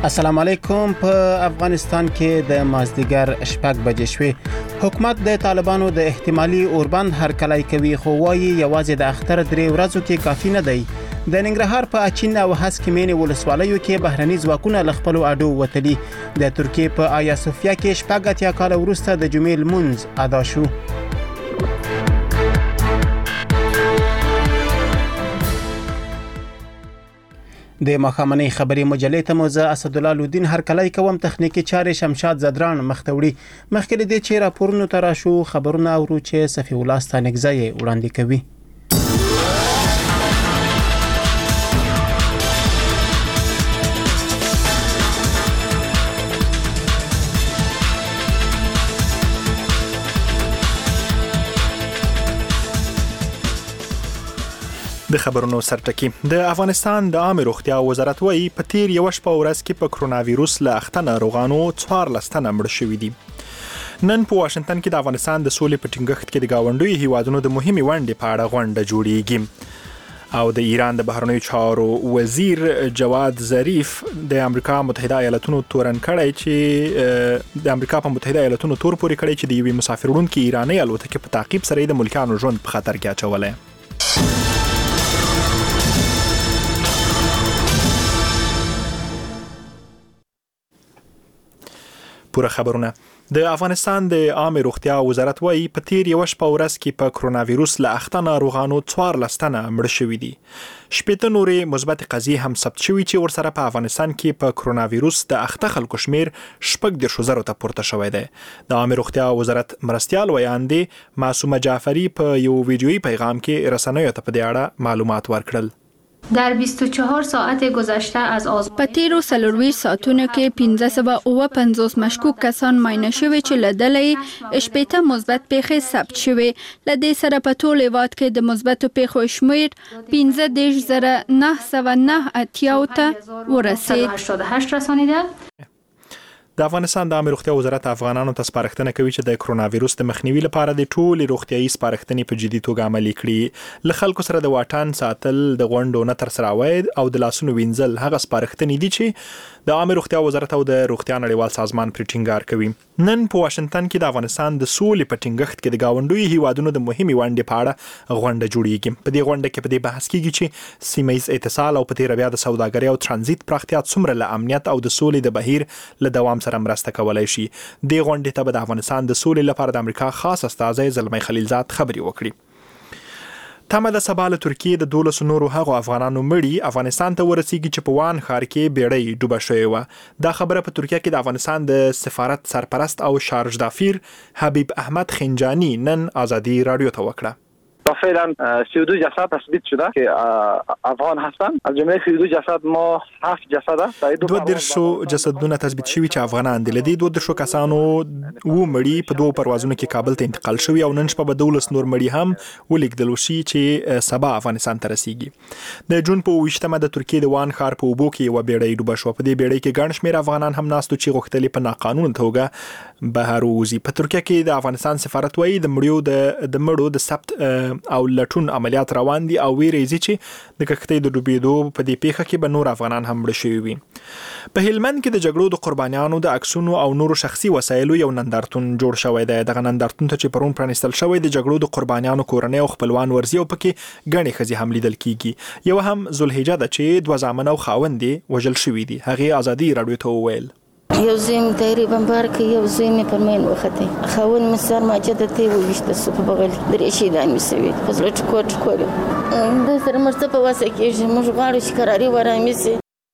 السلام علیکم. په افغانستان کې د مازدیګر 6 بجې شوې. حکومت د طالبانو د احتمالي اوربند هرکلی کوي، خو وايي یوازې د اختر 3 ورځو کې کافي نه دی. د ننګرهار په اچین او هسک مینې ولسوالیو کې بهرني ځواکونه له خپلو اډو وتلي. د ترکیې په آیا صوفیا کې 80 کال وروسته د جمعې لمونځ ادا شو. د مخامنۍ خبري مجلې ته موزه اسدالله لودین هرکلی کوم. تخنیکی چارې شمشاد زدران مختوړي. مخکې د چې راپورونو تر شو خبرونه اورو چې صفی الله ستانګزای وړاندې کوي. د خبرونو سرټکی. د افغانستان د عامه روغتیا وزارت وايي په تیر یو شپه ورځ کې په کرونا وایروس له اخته ناروغانو 14 تنه مړ شوي دي. نن په واشنگټن کې د افغانستان د سولې په ټینګښت کې د گاونډیو هیوادونو د مهمې ونډې په اړه غونډه جوړیږي. او د ایران د بهرنیو چارو وزیر جواد ظریف د امریکا متحده ایالاتونو تورن کړی چې د امریکا په متحده ایالاتونو تور پورې کړی چې د یوې مسافر وړونکي ایرانی الوتکې په تعقیب سره د ملکانو ژوند په خطر کې اچولی. پوره خبرونه. د افغانستان د عامه روغتیا وزارت وايي په تیر یو شپه ورځ کې په کرونا وایروس له اخته ناروغانو 14 تنه مړ شوي دي. 8 نورې مثبت قضیې هم ثبت شوي چې ورسره په افغانستان کې په کرونا وایروس د اخته خلکو شمیر 14,000 ته پورته شوی دی. د عامه روغتیا وزارت مرستیال ویاندې معصومه جعفری په یو ویډیویي پیغام کې رسنیو ته په دې اړه معلومات ورکړل. در 24 ساعت گذشته از په تیرو 24 ساعتونو کې 550 مشکوک کسان معاینه شوي چې له ډلې 18 مثبت پیښې ثبت شوي. له دې سره په ټول هیواد کې د مثبتو پیښو شمیر 15,989 ته ورسید. د افغانستان د عامه روغتیا وزارت افغانانو ته سپارښتنه کوي چې د کرونا وایروس د مخنیوي لپاره د ټولو روغتیايي سپارښتنې په جدي توګه عملي کړي. له خلکو سره د واټن ساتل، د غونډو نه تر سره وای او د لاسونو وینځل هغه سپارښتنې دي چې د عامه روغتیا وزارت او د روغتیا نړیوال سازمان پر ټینګار کوي. نن په واشنگټن کې د افغانستان د سولې په ټینګښت کې د گاونډیو هیوادونو د مهمې ونډې په اړه غونډه جوړیږي. په دې غونډه کې په دې بحث کیږي چې سیمه ییز اتصال او په تیر بیا د سوداګرۍ او ترانزیت پراختیا څومره له امنیت او د سولې د بهیر له دوام سره مرسته کولای شي. د غونډې ته د افغانستان د سولې لپاره د امریکا خاص استازی زلمی خلیلزاد خبري وکړي. تمه د سبا له ترکیې د 12 نورو هغو افغانانو مړي افغانستان ته ورسیږي چې په وان ښار کې بیړۍ ډوبه شوې وه. دا خبره په ترکیه کې د افغانستان د سفارت سرپرست او شارج دافیر حبیب احمد خنجانی نن آزادی رادیو ته وکړه. فعلا 32 جسد تثبیت شده که افغان هستند. از جمله 32 جسد ما 7 جسد است. 2 جسدونه تثبیت شوي چې افغانان دي. لدی 2 کسانو و مړي په 2 پروازونو کې کابل ته انتقال شوي او نن شپه به 12 نور مړي هم ولیکدل شي چې سبا افغانستان ته رسیږي. د جون په 28مه د ترکیې د وان ښار په اوبو کې و بیړۍ ډوبه شو. په دې بیړۍ کې ګڼ شمېر افغانان هم ناستو چې غوښتل په ناقانونه توګه بهر ووزي. په ترکیه کې د افغانستان سفارت وايي د مړو د ثبت او لټون عملیات روان دي او ویریږي چې د کښتۍ د ډوبېدو په دې پیښه کې به نور افغانان هم مړه شوي وي. په هلمند کې د جګړو د قربانیانو د عکسونو او نورو شخصي وسایلو یو نندارتون جوړ شوی دی. دغه نندارتون ته چې پرون پرانیستل شوی د جګړو د قربانیانو کورنۍ او خپلوان ورزي او پکې ګڼې ښځې هم لیدل کیږي. یو هم ذوالحجه ده چې 2 زامن او خاوند وژل شوي دي. هغې آزادي رادیو ته وویل یو زوی مې تقریبا بارکه یو زوی مې پر مین وخته خاون مې سر ماجده ته وښته سو په بغل درې شي دان مې سوي خپل ټکوټ کول د سره مرته په واسه کې موږ غواړو چې قراري ورامي سي.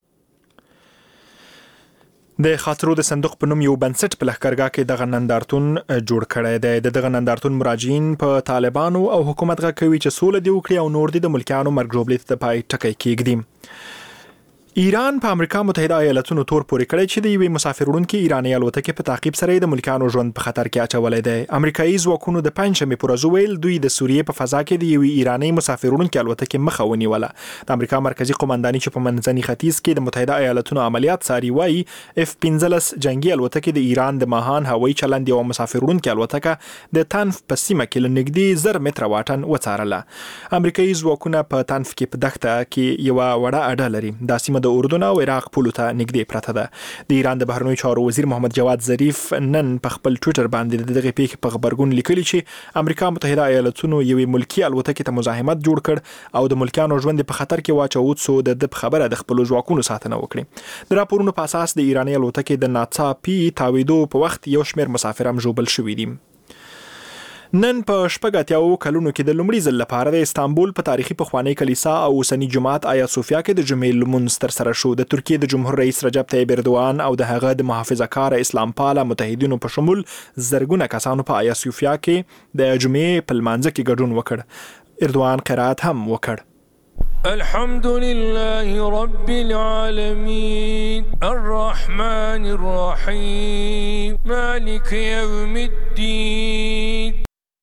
د خاطرو د صندوق په نوم یو بنسټ په لښکرګاه کې دغه نندارتون جوړ کړی دی. دغه نندارتون مراجعین په طالبانو او حکومت غږ کوي چې سوله دی وکړي او نور د ملکیانو مرګ ژوبلې ته پای ټکی کېږدي. ایران په امریکا متحده ایالاتونو تور پورې کړی چې د یوې مسافر وړونکي ایرانی الوتکې په تعقیب سره د ملکانو ژوند په خطر کې اچولی دی. امریکایي ځواکونو د پنجشنبې پر ورځ ویل دوی د سوریې په فضا کې د یوې ایرانی مسافر وړونکي الوتکې مخه ونیوله. د امریکا مرکزی قومنداني چې په منځني ختیځ کې د متحده ایالاتونو عملیات څاري وايي F-15 جنگي الوتکې د ایران د ماهان هوایي چلند یو مسافر وړونکي الوتکه د تنف په سیمه کې له نږدې 1000 متره واټن وڅارله. امریکایي ځواکونه په تنف کې په دښته کې یو وړه اډه لري. دا سیمه د اردن او عراق پولو ته نږدې پرته ده. د ایران د بهرنیو چارو وزیر محمد جواد ظریف نن په خپل ټوئیټر باندې دغه پیښې په خبرګون لیکلي چې امریکا متحده ایالاتونو یوې ملکی الوتکې ته مزاحمت جوړ کړ او د ملکیانو ژوند په خطر کې واچو څو د خبره د خپل ځواکونو ساتنه وکړي. د راپورونو په اساس د ایراني الوتکې د ناڅاپي تاویدو په وخت یو شمېر مسافر هم ژوبل شوي دي. نن په 80 کلونو کې د لومړي ځل لپاره د استانبول په تاریخي پخوانی کلیسا او اوسنی جماعت آیا صوفیا کې د جمعې لمونځ ترسره شو. د ترکیې د جمهور رئیس رجب طیب اردوان او د هغه د محافظه‌کار اسلام پاله متحدینو په شمول زرګونه کسانو په آیا صوفیا کې د جمعې په لمانځه کې ګډون وکړ. اردوان قرات هم وکړ. الحمد لله رب العالمين الرحمن الرحيم مالك يوم الدين.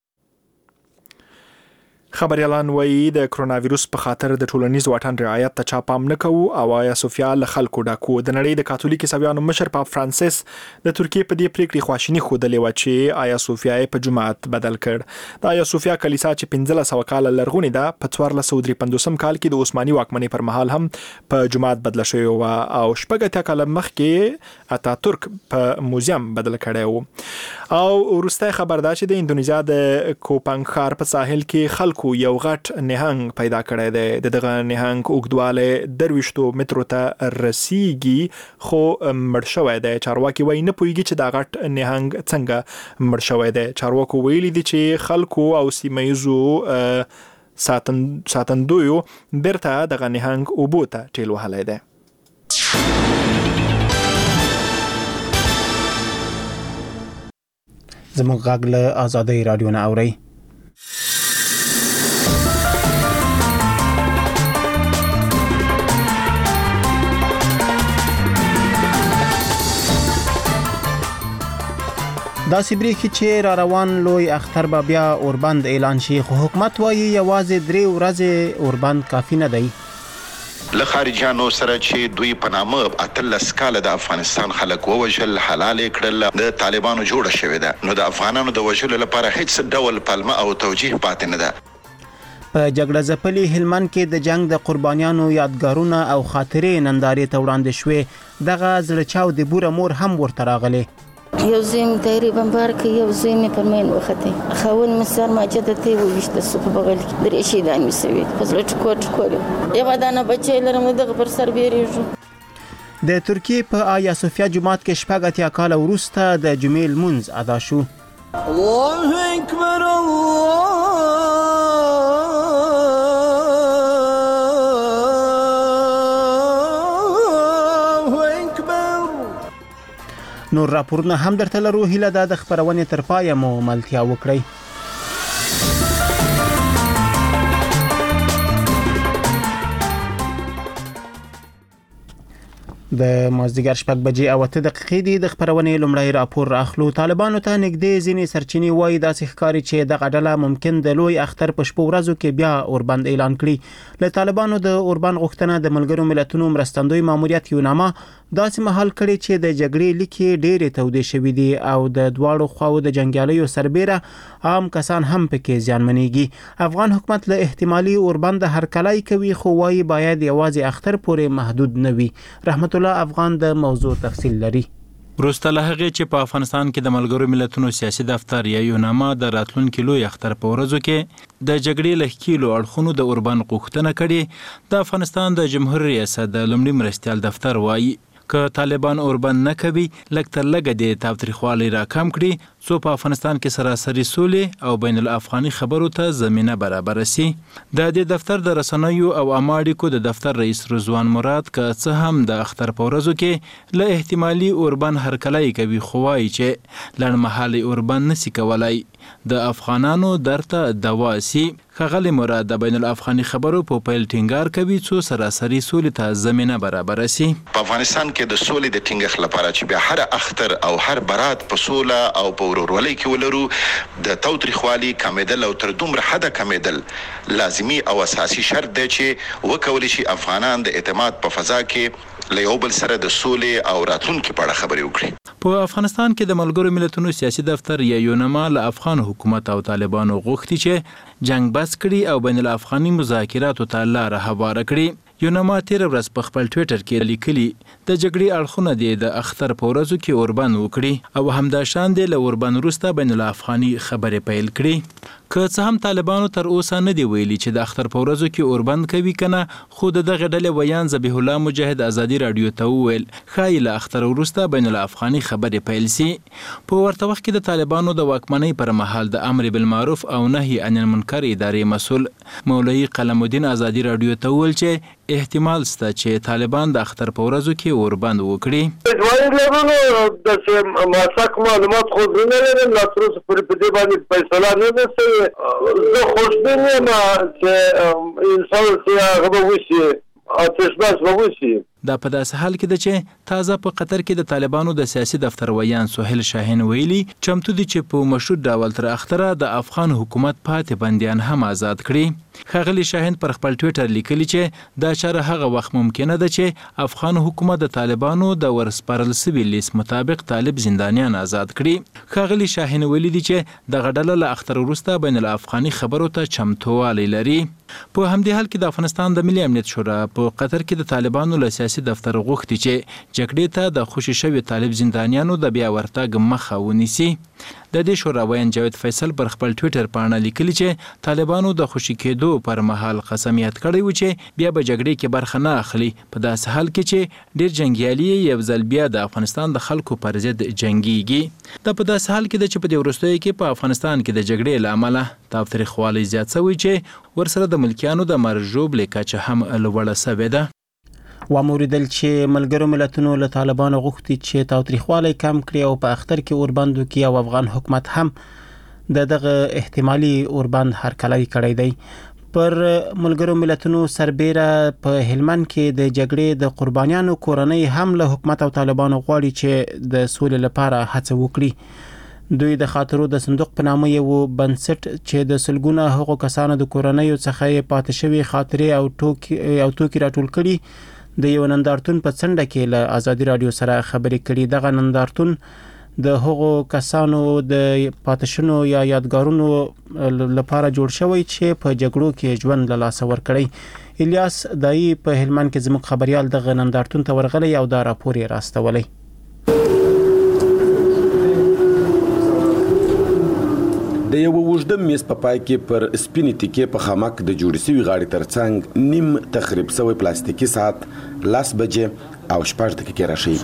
خبريالان وایي د کرونا وایروس په خاطر د ټولنیز واټن رعایت ته چا پام نه کوو او آیا صوفیا له خلکو ډاکو. د نړۍ د کاتولیک عیسویانو مشر پاپ فرانسیس د ترکیې په دې پریکړې خواشیني ښودلې وه چې آیا صوفیا په جماعت بدل کړ. د آیا صوفیا کلیسا چې 1500 کاله لرغونې ده په 1453 کال کې د عثماني واکمنۍ پر مهال هم په جماعت بدله شوې وه او 8 کاله مخکې اتاتورک په موزیم بدل کړی و. او وروستی خبر دا چې د اندونیزیا د کوپنګ ښار په ساحل کې خلکو یو غټ نهنګ پیدا کړی دی. دغه نهنګ اوږدوالی 23 مترو ته رسیږي خو مړ شوی دی. چارواکي وایي نه پوهیږي چې دا غټ نهنګ څنګه مړ شوی دی. چارواکو ویلي دي چې خلکو او سیمه‌ییزو ساتندویو بیرته دغه نهنګ اوبو ته ټیل وهلی دی. زموږ غږ له آزادۍ راډیو نه اورئ. داسې بریښي چې را روان لوی اختر به بیا اوربند اعلان شي خو حکومت وایي یوازې 3 ورځې اوربند کافي نه دی. له خارجانو سره چې دوی په نامه 18 کاله د افغانستان خلک ووژل حلال کړل د طالبانو جوړه شوې ده نو د افغانانو د وژلو لپاره هیڅ ډول پلمه او توجیه پاتې نه ده. په جګړه ځپلي هلمند کې د جنگ د قربانیانو یادګارونه او خاطرې نندارې ته وړاندې شوې. دغه زړچاو د بوره مور هم ورته راغلی. یو زوی مې تیری بمبار کې یو زوی مې پر مین وخته خاون مې سر ماجد ته وښته سو په بغل کې درې شیدان مې سوي فزله ټکوټ یو دانه بچی لرم دغه پر سر بیریږي. د ترکیې په آیا صوفیا جماعت کې 80 کال وروسته د جمعې لمونځ ادا شو. الله اکبر الله نور راپورونه هم درته لرو. هیله ده د خبرونې تر پایه مو ملتیا وکړئ. د مازدیګر 6 بجې او 8 دقیقې د خبرونې لومړی راپور راخلو. طالبانو ته نږدې ځینې سرچینې وایي داسې ښکاري چې دغه ډله ممکن د لوی اختر په شپو ورځو کې بیا اوربند اعلان کړي. له طالبانو د اوربند غوښتنه د ملګرو ملتونو مرستندوی ماموریت یوناما داسې مهال کړي چې د جګړې لیکي ډېرې تودې شوې دي او د دواړو خواو د جنگیالیو سربېره عام کسان هم پکې زیانمنېږي. افغان حکومت له احتمالي اوربند هرکلی کوي خو وایي باید یوازې اختر پورې محدود نه وي. رحمت الله افغان د موضوع تفصیل لري. وروسته له هغې چې په افغانستان کې د ملګرو ملتونو سیاسي دفتر یا یوناما د راتلونکي لوی اختر په ورځو کې د جګړې له ښکېلو اړخونو د اوربند غوښتنه کړې، د افغانستان د جمهور ریاست د لومړي مرستیال دفتر وایي که طالبان اوربند نه کوي لږ تر لږه د تاوتریخوالي راکم کړي څو په افغانستان کې سراسري سولې او بین الافغاني خبرو ته زمینه برابر شي. د دې دفتر د رسنیو او عامه اړیکو د دفتر رئیس رضوان مراد که څه هم د اختر په ورځو کې له احتمالي اوربند هرکلی کوي خو وایي چې لنډمهالي اوربند نشي کولای د افغانانو درته دوا سي. ښاغلی مراد د بین الافغاني خبرو په پیل ټینګار کوي څو سراسري سولې ته زمینه برابر شي. په افغانستان کې د سولې د ټینګښت لپاره چې بیا هر اختر او هر برات په سوله او په ورورولۍ کې ولرو د تاوتریخوالي کمیدل او تر دومره حده کمیدل لازمي او اساسي شرط دی چې وکولی شي افغانان د اعتماد په فضا کې له یو بل سره د سولې او راتلونکي په اړه خبرې وکړي. په افغانستان کې د ملګرو ملتونو سیاسي دفتر یا یوناما له افغان حکومت او طالبانو غوښتي چې جنگ بس کړي او بین الافغاني مذاکراتو ته لاره هواره کړي. یوناما تیر ورځ په خپل ټویټر کې لیکلي د جګړې اړخونه د اختر په ورځو کې اوربند وکړي او همدا شان د اوربند وروسته بین الافغاني خبرې پیل کړي. که څه هم طالبانو تر اوسه نه دی ویلي چې د اختر په ورځو کې اوربند کوي کنه، خو دغه ډلې ویان ذبیح الله مجاهد ازادي رادیو ته وویل ښایي له اختر وروسته بین الافغاني خبرې پیل سي. په ورته وخت کې د طالبانو د واکمنۍ پر مهال د امر بالمعروف او نهي عن المنکر ادارې مسؤل مولوي قلم الدین ازادي رادیو ته وویل چې احتمال شته چې طالبان د اختر په ورځو کې اوربند وکړي. د معلومات خو نه لرم، لا تر اوسه پورې په دې باندې فیصله نه ده شوې. زه خوشبین یم چې انسان چې هغه به وشي، آتشبس به وشي. دا په داسې حال کې ده چې تازه په قطر کې د طالبانو د سیاسي دفتر ویان سهیل شاهین ویلي چمتو دي چې په مشروط ډول تر اختره د افغان حکومت پاتې بندیان هم آزاد کړي. ښاغلي شاهین پر خپل ټویټر لیکلي چې دا چاره هغه وخت ممکنه ده چې افغان حکومت د طالبانو د ورسپارل سوي لیست مطابق طالب زندانیان آزاد کړي. ښاغلي شاهین ویلي دي چې دغه ډله له اختر وروسته بین الافغاني خبرو ته چمتووالی لري. په همدې حال کې د افغانستان د ملي امنیت شورا په قطر کې د طالبانو له سیاسي دفتر غوښتي چې جګړې ته د خوشي شوي طالب زندانیانو د بیا ورتګ مخه ونیسي. د دې شورا ویان جاوید فیصل پر خپل ټویټر باندې لیکلي چې طالبانو د خوشي کېدو پر مهال قسمیت کړی و چې بیا به جګړې کې برخه نه اخلي، په داسې حال کې چې ډیر جنگیالي یو ځل بیا د افغانستان د خلکو پر ضد جنگيږي. دا په داسې حال کې ده چې په دې وروستیو کې په افغانستان کې د جګړې له امله تاوتریخوالی زیات شوی چې ورسره د ملکیانو د مرجوب کچه هم لوړه شوې ده. وموریدل چې ملګرو ملتونو له طالبانو غوښتي چې تاوتریخوالی کم کړي او په اختر کې اوربند وکړي او افغان حکومت هم دغه احتمالي اوربند هرکلی کړی دی. پر ملګرو ملتونو سربیره په هلمند کې د جګړې د قربانیانو کورنۍ هم له حکومت او طالبانو غواړي چې د سولې لپاره هڅه وکړي. دوی د خاطرو د صندوق په نامه یو بنسټ چې د سلګونه هغو کسانو د کورنۍ څخه پاتې شوی خاطرې او توکي راټول کړي د یو نندارتون په څنډه کې له ازادي رادیو سره خبرې کړي. دغه نندارتون د هغو کسانو د پاتشنو یا یادګارونو لپاره جوړ شوی چې په جګړو کې ژوند له لاسه ورکړي. الیاس دای په هلمند کې زموږ خبريال دغه نندارتون ته ورغلی او دا راپور یې راستولی. د یو وژده میز په پای کې پر سپینې تکې په خامک د جوړې شوي غاړې ترڅنګ نیم تخریب شوی پلاستیکي ساعت 10 بجې او 6 دقیقې راشي.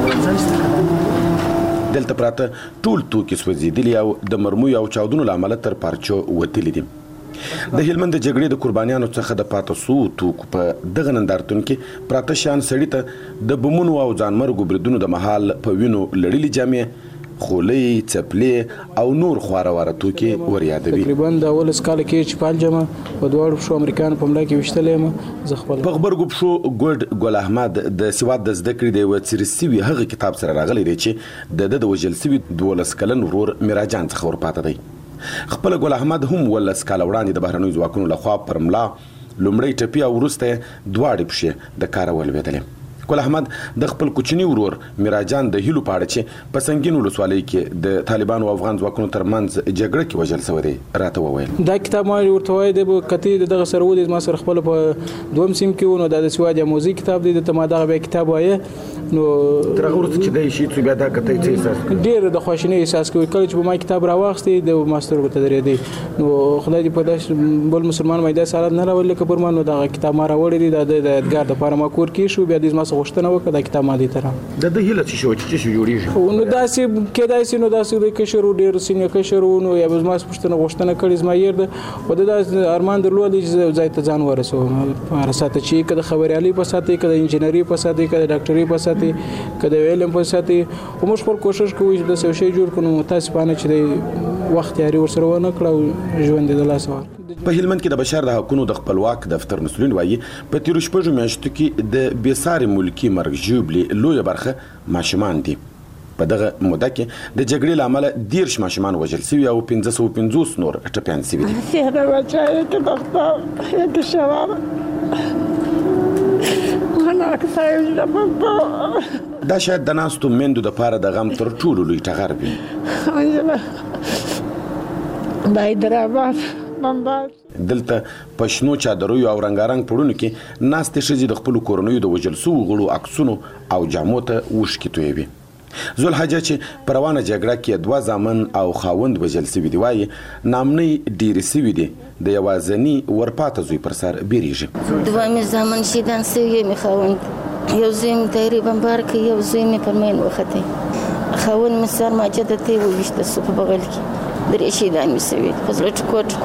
دلته پراته ټول توکي سوځېدلي او د مرمویو او چاودنو له امله تر پارچو وتلي دي. د هلمند د جګړې د قربانیانو څخه د پاتې شوو توکو په دغه نندارتون کې پراته شیان سړي ته د بمونو او ځانمرګو بریدونو د مهال په وینو لړلي جامې، خولۍ، څپلې او نور خواره توکي وريادوي. تقریبا د اول سکاله کې چې پالجمه په دوړو شو امریکایانو په ملا کې وشتلې زه خپل په خبرګو شو ګل احمد د سواد د زده کړې د وڅرسوي هغه کتاب سره راغلی دی چې د وجل سوي 12 کلن ورور میراجان څخه ورپاته دی. خپل ګل احمد هم ول سکاله وړاندې د بهرنوي ځواکونو لخوا پر ملا لومړی ټپي او وروسته دواړې پښې د کار ولوېدلې. ګل احمد د خپل کوچنی ورور میراجان د هیلو پاړه چې په سنگینو ولسوالۍ کې د طالبانو او افغان ځواکونو ترمنځ جګړه کې وژل شوی دی راته وویل. دا کتاب ما ورته وای د کتی دغه سره ودی ما سره خپل په دوم سیم کې ونه د سواد موزي کتاب دی ته ما دغه کتاب وای نو تر هغه ورته چې د شي څو بیا دا کته څه احساس ډیر د خوشنۍ احساس کوي کله چې ما کتاب راوښتي د ماستر ورته درې دی نو خدای دې په داس بل مسلمان مې دا سره نه راول لکه پر ما نو دغه کتاب ما راوړی دی د ادګار د پاره ما کور کې شو بیا دې ما غوښتنه وکړه د کتاب ما دي تر د هیله چې جوړیږي نو داسې کېدای نو داسې د کشرو ډیر سینه کشرو نو یا به ما پښتنه غوښتنه کړې زما ير د و د ارمان درلود چې ځای ته ځان ورسو رساته چې کده خبريالي په ساتي کده انجینری په ساتي کده ډاکټري په ساتي کده علم په ساتي او موږ پر کوشش کوو چې د څه شي جوړ کړو تاسو باندې چې وخت یاري ورسره ونه کړو ژوند د لاس ور. په هلمند کې د بشر د حقوقو د خپلواک دفتر مسؤلین وایي په تیر شپږ میاشتو کې د بیساري ملکی مرګ ژوبلي لوی برخه ماشومان دي. په دغه موده کې د جګړې لامل 10 ماشومان وژل شوي او 550 نور ټپيان شوي دي. هذا وجهي كدكتور يد الشباب انا اكثر دا شاید د ناستو مندو د پاره د غم تر ټولو لوی ټغر وي. بایدراباد بمبار دلته پښنو چادرو او رنگارنګ پړونو کې ناستې ښځې د خپل کورنیو د وژل سوو غړو عکسونو او جامو ته وښکې تویوي. ذوالحجه چې په روانه جګړه کې 2 زامن او خاوند وژل سوي دي وایي نامنۍ ډېرې سوي دي د یوازني ورپاته زوی پر سر بیریږي. 2 مې زامن شهیدان سوي مې خاوند یو زوی مې تیری بمبار کې یو زوی مې پر مین وختی خاوند مې سر ماجده ته وویشته سو په بغل کې درې شهیدان مې سوي په زړه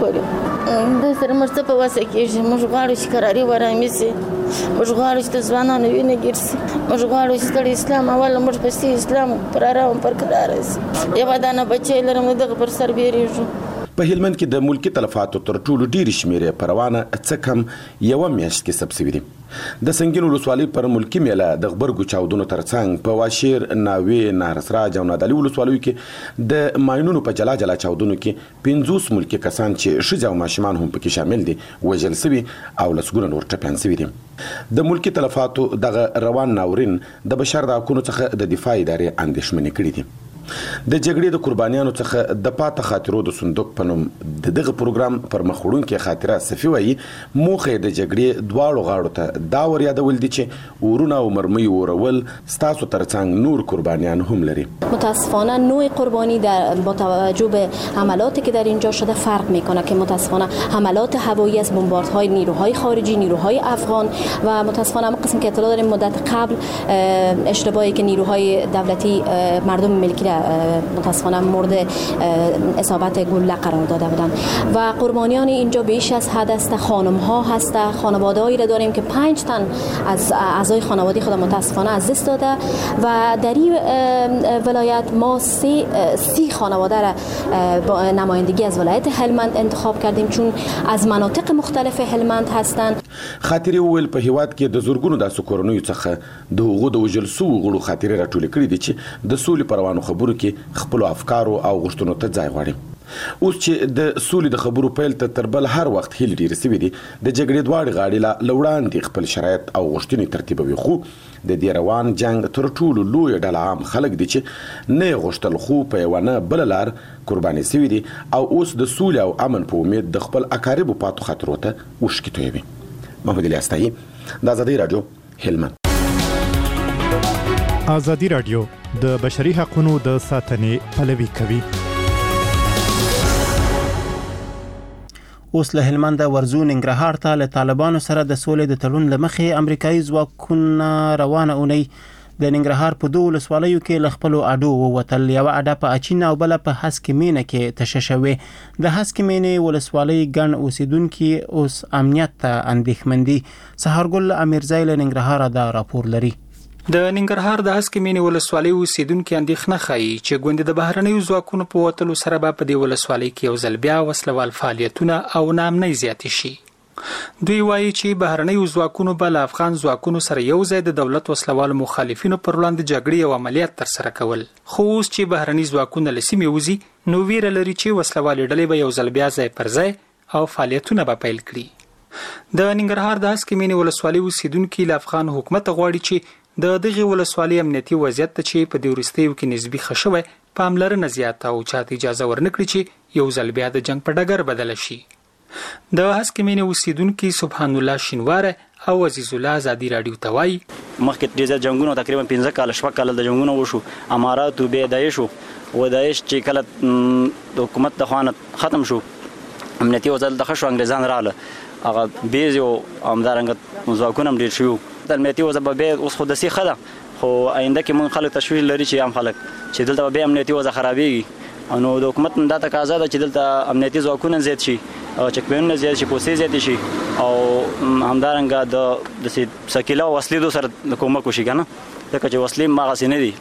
ټکور د سره مرسته په واسه کېږي موږ غواړو چې قراري ورامي سي موږ غواړو چې د ځوانانو وینه ګرځي موږ غواړو چې ستړي اسلام اول موږ پسې اسلام پر آرام پر قرار سي یو دانه بچی لرم دغه پر سر بیریږو. په هلمند کې د ملکی تلفاتو تر ټولو ډېری شمیرې په روانه څه کم یوه میاشت کې ثبت شوي دي. د سنګین ولسوالۍ پر ملکی میله د غبرګو چاودنو ترڅنګ په واشیر، ناوې، نارسراج او نادعلي ولسوالیو کې د ماینونو په جلا جلا چاودنو کې 50 ملکی کسان چې ښځې او ماشومان هم پکې شامل دي وژل سوي او لسګونه نور ټپیان سوي دي. د ملکی تلفاتو دغه روان ناورین د بشر د حقونو څخه د دفاع ادارې اندېښمنې کړي دي. د جګړې د قربانیانو څخه د پاته خاطرو د صندوق په نوم دغه پروګرام پر مخ وړونکې خاطره صفي وایي موخه د جګړې دواړو غاړو ته دا ور یادول دي چې ورونه او مرمۍ ورول ستاسو ترڅنګ نور قربانیان هم لري. متاسفانه نوع قربانی با توجه به حملاتی که در اینجا شده فرق میکنه که متاسفانه حملات هوایی از بمباردهای نیروهای خارجی، نیروهای افغان و متاسفانه هم قسم که اطلاع داریم مدت قبل اشتباهی که نیروهای دولتی مردم ملکی متاسفانه مورد اصابت گلوله قرار داده بودند و قربانیان اینجا بیش از حد است. خانم ها هست، خانواده‌ای را داریم که 5 تن از اعضای خانواده خود متاسفانه از دست داده و در این ولایت ما 30 خانواده را با نمایندگی از ولایت هلمند انتخاب کردیم چون از مناطق مختلف هلمند هستند. خاطري ویل په هیواد کې د زورګونو د کورنیو څخه د هغو د وژل سوو غړو خاطرې راټولې کړې دي چې د سولې پروانو خبرو کې خپل افکارو او غوښتنو ته ځای غواړي. اوس چې د سولې د خبرو پیل ته تر بل هر وخت هیله ډېرې سوي دي د جګړې دواړې غاړې له وړاندې خپل شرایط او غوښتنې ترتیبوي خو د دې روان جنگ تر ټولو لویه ډله عام خلک دي چې نه غوښتل خو په یوه نه بله لار قرباني سوي دي او اوس د سولې او امن په امید د خپل اقاربو پاتو خاطرو ته اوښکې تویوي. محمد علي استایي د آزادي رادیو هلمند. آزادي رادیو د بشري حقوقو د ساتنې پلوي کوي. اوس له هلمند ورزو ننګرهار ته له طالبانو سره د سولې د تړون لمخې امریکایي ځواکونه روانه اونۍ د ننګرهار په 2 ولسوالیو کې ل خپل اډو ووتل. یو اډه په اچین او بل په هسکمینه کې تششوي. د هسکمینه ولسوالۍ ګڼ اوسیدونکو اوس امنیت ته اندېښمن دي. سهارګل امیرزای له ننګرهار دا راپور لري. د ننګرهار د هسکمینې ولسوالۍ اوسیدونکو اندېښنه ښیي چې ګوند د بهرنیو ځواکونو په وتلو سره به په دې ولسوالۍ کې یو ځل بیا وسلوال فعالیتونه او نامنۍ زیات شي. دوی وایي چې بهرنیو ځواکونو به له افغان ځواکونو سره یو ځای د دولت وسلوال مخالفینو پر وړاندې جګړې او عملیات ترسره کول. خو اوس چې بهرني ځواکونه له سیمې وځي نو ویره لري چې وسلوال ډلې به یو ځل بیا ځای پر ځای او فعالیتونه به پیل کړي. د ننګرهار د هسکمینې ولسوالۍ اوسیدونکو له افغان حکومت غواړي چې د دغه ولسوالۍ امنیتي وضعیت ته چې په دې وروستیو کې نسبی ښه شوی پاملرنه زیاته او چاته اجازه ورنکړي چې یو ځل بیا د جنگ په ډګر بدل شي. د هسکمینې اوسیدونکو سبحان الله شینواره او عزیز الله آزادي رادیو ته وایي مخکې ډېر جنگونه تقریبا 15 کال شپږ کال د جنگونه وشو امارات به دایښ او دایښ چې کله د حکومت د خوانه ختم شو امنیتي وضعیت د خښو انګریزان رااله هغه بیزو امدارنګ ځواکونه ډېر شو د امنیتي وضعیت به اوس خو د سي خله خو آینده کې مون خلک تشویش لري چې عام خلک چې دلته به امنیتي وضعیت خرابېږي نو د حکومت دا تقاضا ده چې دلته امنیتي ځواکونه زیات شي او چکپینونه زیات شي پوسې زیات شي او همدارنګه د سکیلا وسلې سره کومک وشي کنه ځکه چې وسلې ماغه نه دي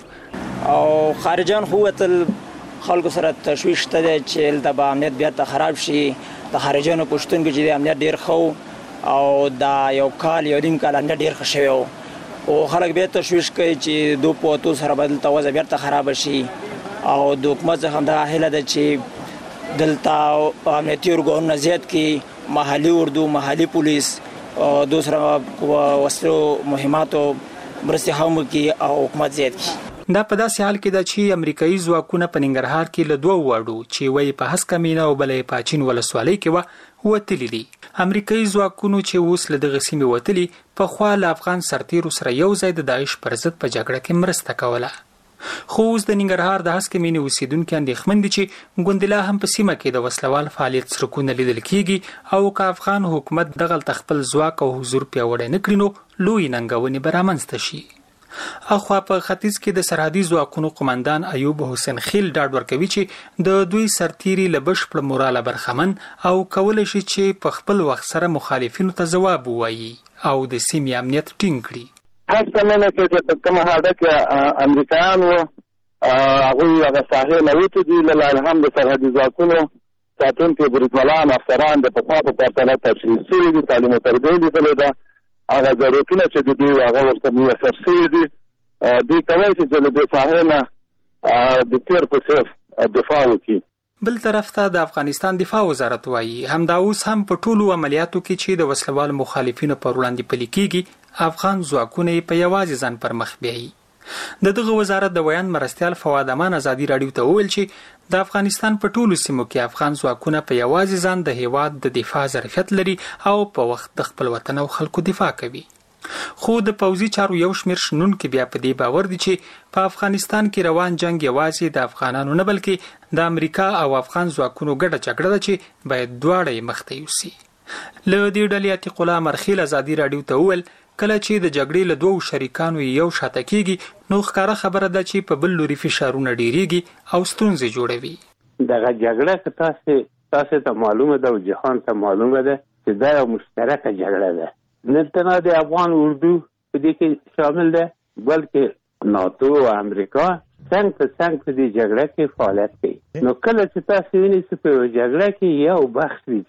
او خارجان قوتل خلکو سره تشویش ته چې د امنیت بیا ته خراب شي د خارجانو پښتون کې چې امنیت ډیر خو او دا یو کال یو نیم کال امنیت ډیر ښه شوی او خلک بیا تشویش کوي چې دوه پوتو سره بدل ته وځي بیا ته خراب شي او د حکومت څخه دا هله ده چې دلته امنیتي ارګانونه زیات کې محلي اردو محلي پولیس دوسره وسلو مهماتو مرستې هم کې او حکومت زیات کې دا په داسې حال کې ده چې امریکایي ځواکونه په ننګرهار کې له دوه واړو چې وایي په هسکه مینه او بلې په چین ولسوالۍ کې وتلي دي. امریکایي ځواکونو چې اوس له دغه سیمې وتلي پخوا له افغان سرتیرو سره یو ځای د داعش پر ضد په جګړه کې مرسته کوله. خو اوس د ننګرهار د هسکه مینې اوسیدونکي اندېښمن دي چې ګوندلا هم په سیمه کې د وسلوال فعالیت څرکونه لیدل کیږي او که افغان حکومت دغلته خپل ځواک او حضور پیاوړی نه کړي نو لوی ننګونې به رامنځته شي. اخوا په ختیځ کې د سرحدي ځواکونو قومندان ایوب حسین خیل ډاډ ورکوي چې د دوی سرتیري له بشپړ موراله برخمن او کولی شي چې په خپل وخت سره مخالفینو ته ځواب ووایي او د سیمې امنیت ټینګ کړي. هسته مینه کې په کومه حالت کې امریکایان وو هغوی هغه ساحې نه وتې دي. لله الحمد سرحدي ځواکونو ساتونکي بریدملان افسران د پخوا په پرتله تشریح شوي دي، تعلیم او تربیه یې لیدلې ده. هغه ضرورتونه چې د دوی هغه ورته میسر شوي دي. دوی کولی شي چې له دې ساحې نه د تیر په څېر دفاع وکړي. بل طرف ته د افغانستان دفاع وزارت وایي همدا اوس هم په ټولو عملیاتو کې چې د وسلوال مخالفینو پر وړاندې پلي کیږي افغان ځواکونه په یوازې ځان پر مخ بیایي. دغه وزارت د ویان مرستیال فواد امان ازادي راډیو ته وویل چې د افغانستان په ټولو سیمو کې افغان ځواکونه په یوازې ځان د هیواد د دفاع ظرفیت لري او په وخت د خپل وطن او خلکو دفاع کوي. خو د پوځي چارو یو شمېر شنونکي بیا په دې باور دي چې په افغانستان کې روان جنگ یوازې د افغانانو نه بلکې د امریکا او افغان ځواکونو ګډه جګړه ده چې باید دواړه یې مخته یوسي. له دې ډلې عتیق الله مرخیل ازادي راډیو ته وویل کله چې د جګړې له دوو شریکانو یو شاته کیږي نو ښکاره خبره ده چې په بل لوري فشارونه ډیریږي او ستونزې جوړوي. دغه جګړه که تاسو ته معلومه ده او جهان ته معلومه ده چې دا یو مشترکه جګړه ده. نه تنها د افغان اردو په دې کې شامل ده بلکې ناتو او امریکا څنګ په څنګ په دې جګړه کې فعالیت کوي. نو کله چې تاسو وینئ چې په جګړه کې یو بخش د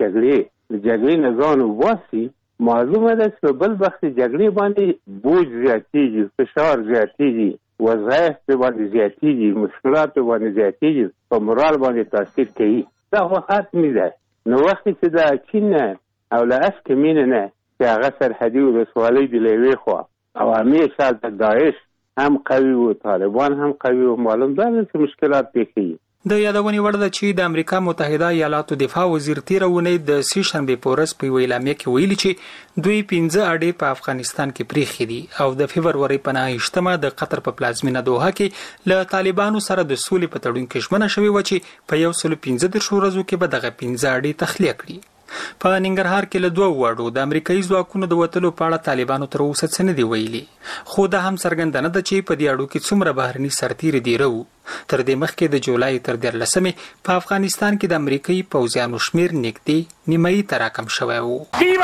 جګړې نه ځان وباسي معلومه ده چې بل بخت جګړې باندې بوج زیاتېږي، فشار زیاتېږي، وظایف باندې زیاتېږي، مشکلات باندې زیاتېږي، په مورال باندې تاثیر کوي. دا خو حتمي ده. نو وخت چې د چین او له هسکه مینې نه چې هغه سرحدي ولسوالۍ د له یوې خوا او همیشه د داعش هم قوي و طالبان هم قوي و معلوم ده چې مشکلات پیښیږي. د یادونې وړ ده چې د امریکا متحده ایالاتو دفاع وزیر تیره اونۍ د سې شنبې په ورځ په یوه اعلامیه کې ویلي چې دوی 15 اډې په افغانستان کې پریښي دي او د فبرورۍ په 9 د قطر په پلازمینه دوحه کې له طالبانو سره د سولې په تړون کې ژمنه شوې وه چې په 115 ورځو کې به دغه 15 اډې تخلیه کړي. په ننګرهار کې له دوه واړو د امریکایي ځواکونو د وتلو په اړه طالبانو تر اوسه څه نه دي ویلي، خو دا هم څرګنده نه ده چې په دې اړو کې څومره بهرني سرتیري دیره وو. تر دې مخکې د جولای تر 14مې په افغانستان کې د امریکایي پوځیانو شمیر نږدې نیمایي ته راکم شوی و.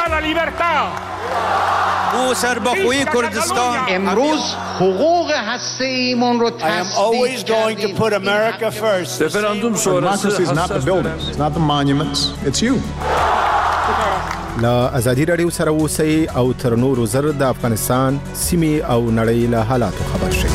او سربخوی کردستان امروز حقوق هسته‌ایمون رو تصدیق کردیم. رفراندوم شورای is not the buildings, it's not the monuments, it's you. لا ازادي راډیو سره اوسئ او تر نورو زر د افغانستان سیمې او نړۍ له حالاتو خبر شئ.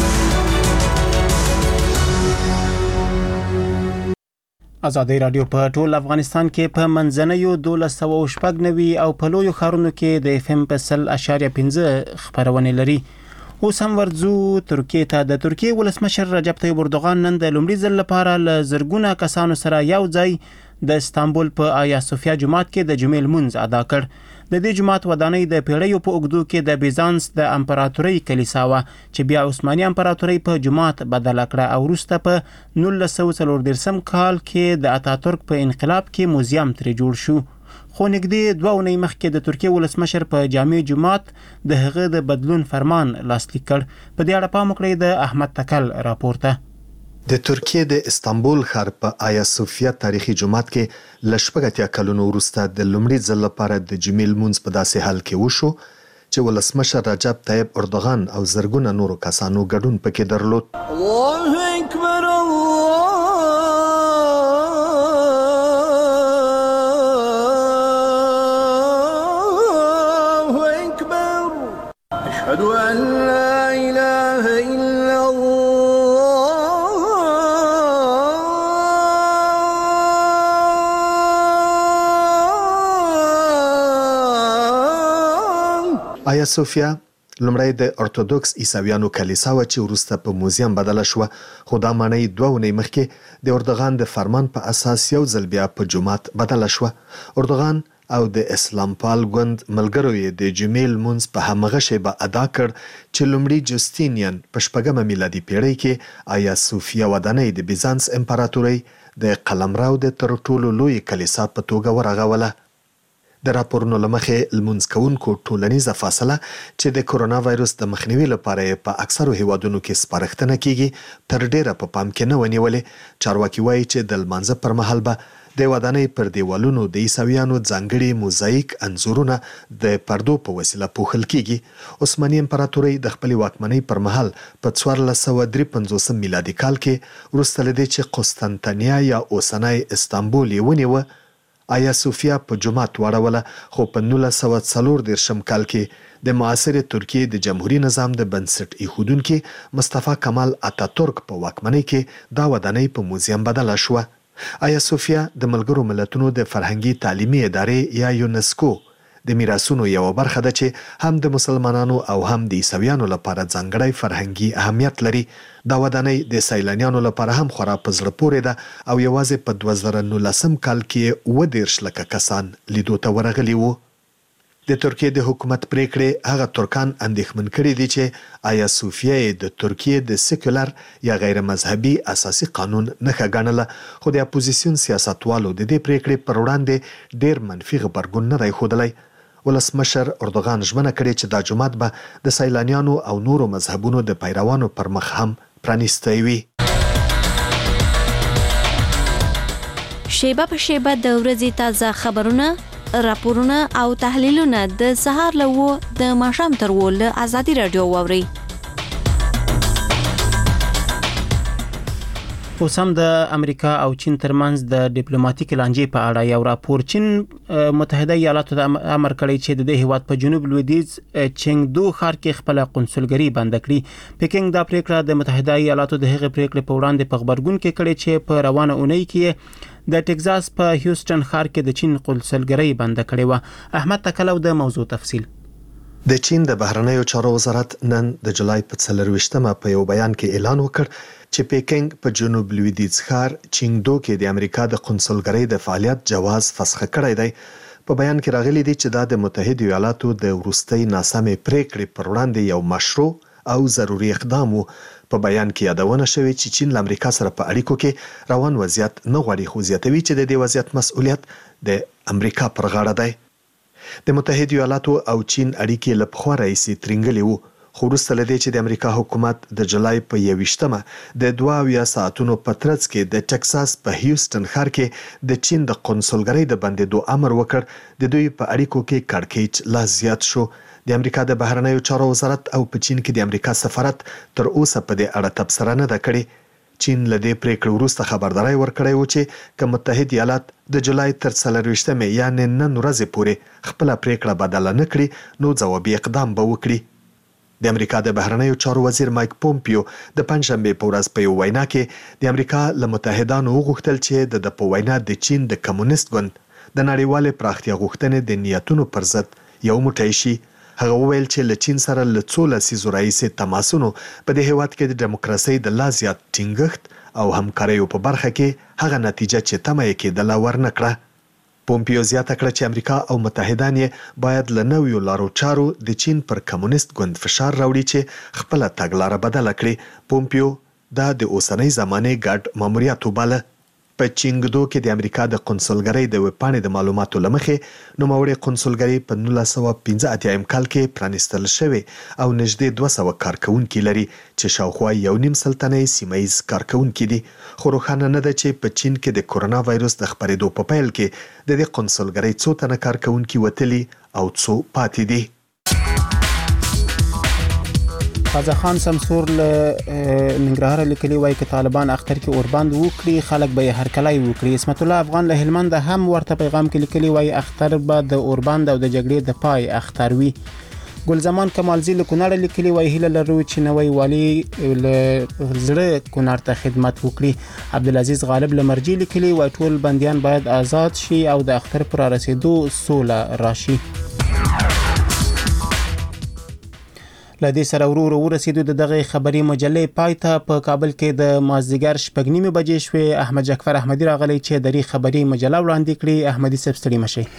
ازادي راډیو په ټول افغانستان کې په منځنیو 1290 او په لویو ښارونو کې د FM په 100.5 خبرونه لري. اوس هم ورځو ترکیه ته. د ترکیه ولسمشر رجب طیب اردوغان نن د لومړي ځل لپاره له زرګونه کسانو سره یو ځای د استانبول په آیا صوفیا جومات کې د جمعې لمونځ ادا کړ. د دې جومات ودانۍ د پیړیو په اوږدو کې د بیزانس د امپراتورۍ کلیسا وه چې بیا عثماني امپراتورۍ په جومات بدله کړه او وروسته په 1934 کال کې د اتاتورک په انقلاب کې موزیم ترې جوړ شو. خو نږدې 2 اونۍ مخکې د ترکیه ولسمشر په جامع جومات د هغه د بدلون فرمان لاسلیک کړ. په دې اړه پام وکړئ د احمد تکل راپورته. د ترکیه د استانبول ښار په آیا صوفیا تاریخي جومات کې له 80 کلونو وروسته د لومړي ځل لپاره د جمعې لمونځ په داسې حال کې وشو چې ولسمشر رجب طیب اردوغان او زرګونه نورو کسانو ګډون پکې درلود. الله اکبر الله اکبر اشهد ان لا اله الا آیا صوفیا لومړی د ارتودوکس عیسویانو کلیسا و چې وروسته په موزیم بدله شوه، خو دا معنی 2 اونۍ مخکې د اردوغان د فرمان په اساس یو ځل بیا په جومات بدله شوه. اردوغان او د اسلام پال ګوند ملګرو یې د جمعې لمونځ په همغه شیبه ادا کړ چې لومړي جوستینین په 4مه میلادي پیړۍ کې آیا صوفیا ودانۍ د بیزانس امپراتورۍ د قلمرو د تر ټولو لوی کلیسا په توګه ورغوله. د راپورونو لمخې لمونځ کوونکو ټولنیزه فاصله چې د کرونا وایروس د مخنیوي لپاره په اکثرو هیوادونو کې سپارښتنه کیږي تر ډیره په پام کې نه ونیولې. چارواکي وایي چې د لمانځه پر مهال به د ودانۍ پر دیوالونو د عیسویانو ځانګړي موزاییک انځورونه د پردو په وسیله پوښل کیږي. عثماني امپراتورۍ د خپل واکمنۍ پر مهال په 1453 میلادي کال کې وروسته له دې چې قسطنطنیه یا اوسنی استانبول یې ونیوه، آیا صوفیا په جومات واړوله، خو په 1940 کال کې د معاصر ترکیې د جمهوریت نظام د بنسټ ایښودونکي مصطفی کمال اتاتورک په واکمنۍ کې دا ودانۍ په موزیم بدله شوه. آیا صوفیا د ملګرو ملتونو د فرهنګي تعلیمي ادارې یا یونسکو د میراثونو یو برخه ده چې هم د مسلمانانو او هم د عیسویانو لپاره ځانګړی فرهنګي اهمیت لري. دا ودانۍ د سیلانیانو لپاره هم خورا په زړه پورې ده او یوازې په 2019 کال کې 29 لکه کسان لیدو ته ورغلي وو. د ترکیې د حکومت پریکړې هغه ترکان اندېښمن کړي دي چې آیا صوفیا د ترکیې د سیکولر یا غیر مذهبي اساسي قانون نښه ګڼله، خو د اپوزیسیون سیاستوالو د دې پریکړې پر وړاندې ډیر منفي غبرګون نه دی ښودلی. ولسمشر اردوغان ژمنه کړې چې دا جومات به د سیلانیانو او نورو مذهبونو د پیروانو پر مخ هم پرانیستی وي. شیبه په شیبه د ورځې تازه خبرونه، راپورونه او تحلیلونه د سهار له 9 د ماښام تر 10 له ازادي رادیو واورئ. اوس هم د امریکا او چین ترمنځ د ډیپلوماټیک لانجې په اړه یو راپور چین متحده ایالاتو ته امر کړی چې د دې هیواد په جنوب لویدیځ چنګدو ښار کې خپل قونسلګري بند کړي. پیکینګ دا پریکړه د متحده ایالاتو د هغې پریکړې په وړاندې په خبرګون کې کړې چې په روانه اونۍ کې د ټکزاس په هیوستن ښار کې د چین قونسلګري بند کړې و. احمد تکلو د موضوع تفصیل. د چین د بهرنیو چارو وزارت نن د جولای په 24مه په یو بیان کې اعلان وکړ چې پیکینګ په جنوب لویدیځ ښار چنګدو کې د امریکا د قونسلګرۍ د فعالیت جواز فسخ کړی دی. په بیان کې راغلي دي چې دا د متحده ایالاتو د وروستۍ ناسمې پریکړې پر وړاندې یو مشروع او ضروري اقدام و. په بیان کې یادونه شوې چې چین له امریکا سره په اړیکو کې روان وضعیت نه غواړي، خو زیاتوي چې د دې وضعیت مسؤلیت د امریکا پر غاړه دی. د متحده ایالاتو او چین اړیکې له پخوا راهیسې ترنګلې وو، خو وروسته له دې چې د امریکا حکومت د جولای په 21مه د 72 ساعتونو په ترڅ کې د ټکساس په هیوستن ښار کې د چین د قونسلګرۍ د بندېدو امر وکړ، د دوی په اړیکو کې کړکېچ لا زیات شو. د امریکا د بهرنیو چارو وزارت او په چین کې د امریکا سفارت تر اوسه په دې اړه تبصره نه ده کړې. چین له دې پریکړې وروسته خبرداري ورکړې و چې که متحده ایالات د جولای تر 24مې یعنی نن ورځې پورې خپل پریکړه بدله نه کړي نو ځوابي اقدام به وکړي. د امریکا د بهرنیو چارو وزیر مایک پومپیو د پنځشنبه په ورځ په یو وینا کې د امریکا له متحدانو وغوښتل چې د په وینا د چین د کمونیست ګوند د نړیوالې پراختیا غوښتنې د نیتونو پر ضد یو موټی شي. هغه وویل چې له چین سره له څو لسیزو راهیسې تماسونو په دې هیواد کې د ډیموکراسۍ د لا زیات ټینګښت او همکاریو په برخه کې هغه نتیجه چې تمه یې کېدله ورنه کړه. پومپیو زیاته کړه چې امریکا او متحدان یې باید له نویو لارو چارو د چین پر کمونیست ګوند فشار راوړي چې خپله تګلاره بدله کړي. پومپیو دا د اوسنۍ زمانې ګډ ماموریت وباله. په چنګدو کې د امریکا د قونسلګرۍ د وپاڼې د معلوماتو لمخې نوموړې قونسلګرۍ په 1985 کال کې پرانیستل شوې او نږدې 200 کارکونکي لري چې شاوخوا 1.5 سلنه سیمایي کارکونکي دي. خو روښانه نه ده چې په چین کې د کرونا وایروس د خپرېدو په پیل کې د دې قونسلګرۍ څو تنه کارکونکي وتلي او څو پاتې دي. خواجه خان سمسور له ننګرهار لیکلي وایي چې طالبان اختر کې اوربند وکړي خلک به یې هرکلی وکړي. اسمت الله افغان له هلمند هم ورته پیغام کې لیکلي وایي اختر به د اوربند او د جګړې د پای اختر وي. ګلزمان کمالزی له کونړ لیکلي وایي هیله لرو چې نوی والي له زړه کونړ ته خدمت وکړي. عبدالعزیز غالب له مرجی لیکلي وایي ټول بندیان باید آزاد شي او د اختر پر رسیدو سوله راشي. لدې سره ورسېدو د دغه خبري مجلې پایته په کابل کې د مازدیګر 6:30 بجې شوې. احمد جعفر احمدي راغلی چې د خبري مجله وړاندې کړي. احمدي صاحب ستړي مشي.